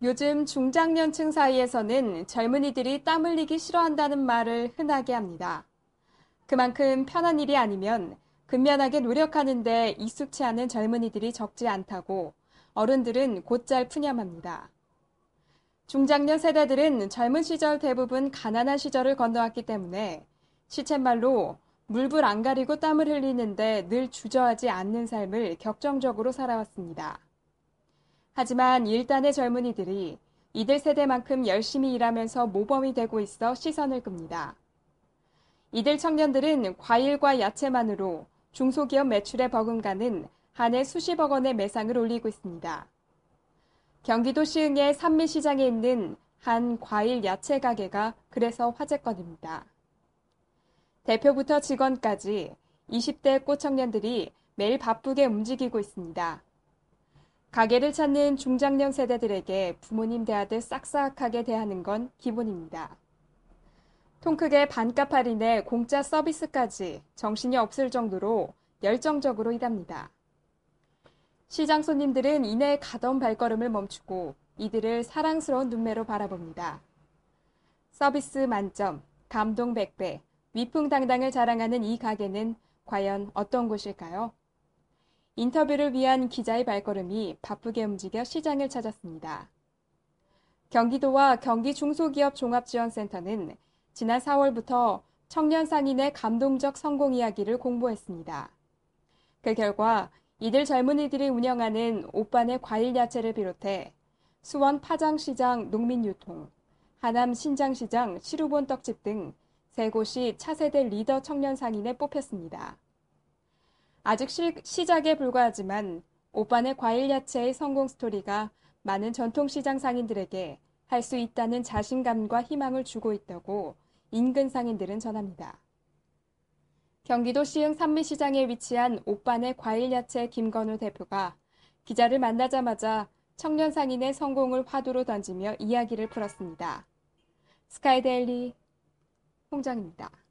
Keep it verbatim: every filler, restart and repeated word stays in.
요즘 중장년층 사이에서는 젊은이들이 땀 흘리기 싫어한다는 말을 흔하게 합니다. 그만큼 편한 일이 아니면 근면하게 노력하는데 익숙치 않은 젊은이들이 적지 않다고 어른들은 곧잘 푸념합니다. 중장년 세대들은 젊은 시절 대부분 가난한 시절을 건너왔기 때문에 시쳇말로 물불 안 가리고 땀을 흘리는데 늘 주저하지 않는 삶을 격정적으로 살아왔습니다. 하지만 일단의 젊은이들이 이들 세대만큼 열심히 일하면서 모범이 되고 있어 시선을 끕니다. 이들 청년들은 과일과 야채만으로 중소기업 매출에 버금가는 한 해 수십억 원의 매상을 올리고 있습니다. 경기도 시흥의 산미시장에 있는 한 과일 야채 가게가 그래서 화제거리입니다. 대표부터 직원까지 이십 대 꽃청년들이 매일 바쁘게 움직이고 있습니다. 가게를 찾는 중장년 세대들에게 부모님 대하듯 싹싹하게 대하는 건 기본입니다. 통 크게 반값 할인에 공짜 서비스까지 정신이 없을 정도로 열정적으로 일합니다. 시장 손님들은 이내 가던 발걸음을 멈추고 이들을 사랑스러운 눈매로 바라봅니다. 서비스 만점, 감동 백 배, 위풍당당을 자랑하는 이 가게는 과연 어떤 곳일까요? 인터뷰를 위한 기자의 발걸음이 바쁘게 움직여 시장을 찾았습니다. 경기도와 경기중소기업종합지원센터는 지난 사월부터 청년 상인의 감동적 성공 이야기를 공모했습니다. 그 결과 이들 젊은이들이 운영하는 오빤의 과일야채를 비롯해 수원 파장시장 농민유통, 하남 신장시장 시루본 떡집 등 세 곳이 차세대 리더 청년 상인에 뽑혔습니다. 아직 시, 시작에 불과하지만 오빤의 과일야채의 성공 스토리가 많은 전통시장 상인들에게 할 수 있다는 자신감과 희망을 주고 있다고 인근 상인들은 전합니다. 경기도 시흥 산미시장에 위치한 오빤의 과일야채 김건우 대표가 기자를 만나자마자 청년 상인의 성공을 화두로 던지며 이야기를 풀었습니다. 스카이데일리 홍정입니다.